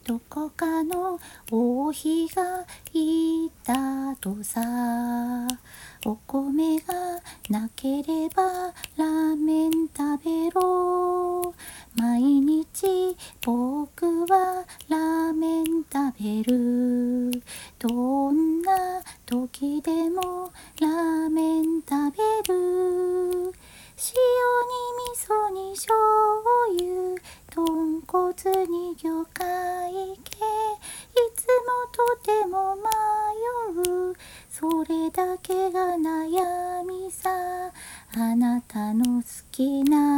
どこかの王妃が言ったとさ、お米がなければラーメン食べろ。毎日僕はラーメン食べる。どんな時でもラーメン食べる。塩に味噌に醤油、豚骨に魚介系、いつもとても迷う。それだけが悩みさ。あなたの好きな